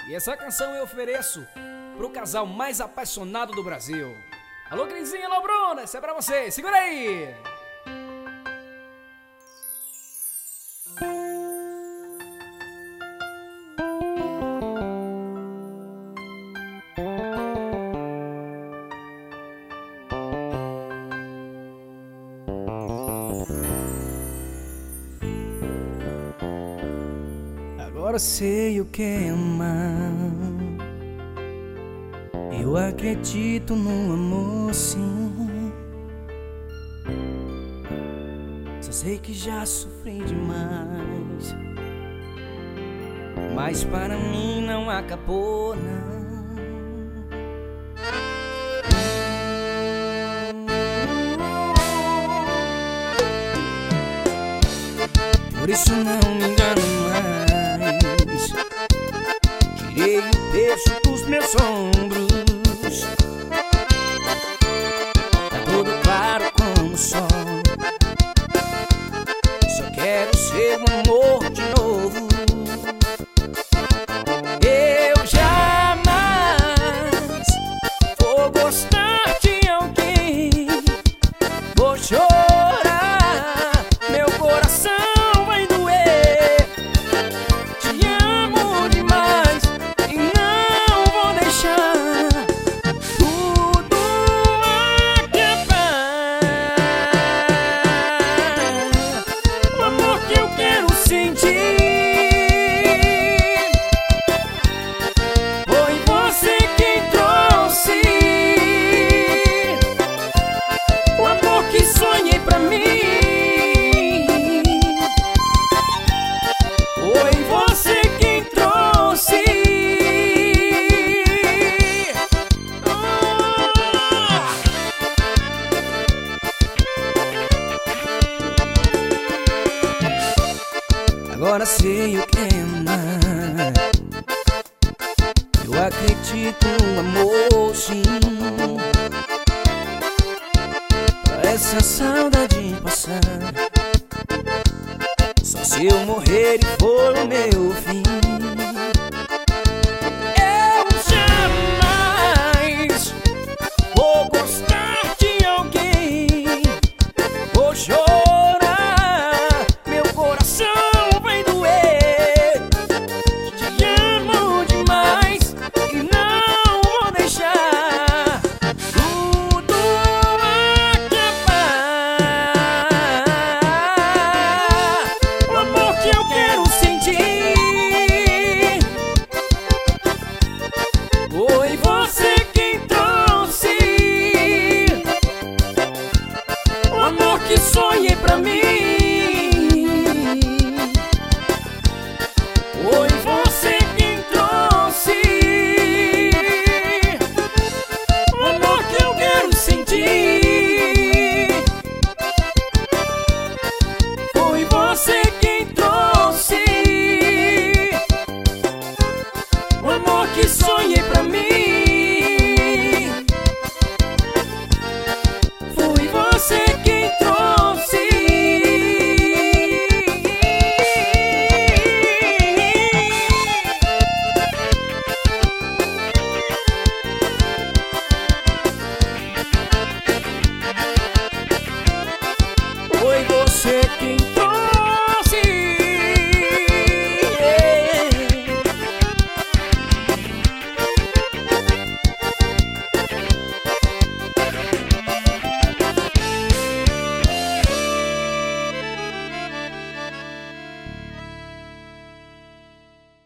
E essa canção eu ofereço pro casal mais apaixonado do Brasil. Alô, Crisinha, alô, Bruna, essa é pra você, segura aí! Agora sei o que é amar. Eu acredito no amor, sim. Só sei que já sofri demais, mas para mim não acabou, não. Por isso não me engano mais. Tirei o peso dos meus ombros. Tá tudo claro como o sol. Só quero ser um amor de novo. Eu jamais vou gostar de alguém. Vou chorar, meu coração vai doer. Te amo demais e não vou deixar tudo acabar. O amor que eu quero sentir foi você quem trouxe. O amor que sonhei pra mim foi você quem trouxe. Agora sei o que é amar. Eu acredito no amor, sim. Pra essa saudade passar, só se eu morrer e for o meu fim.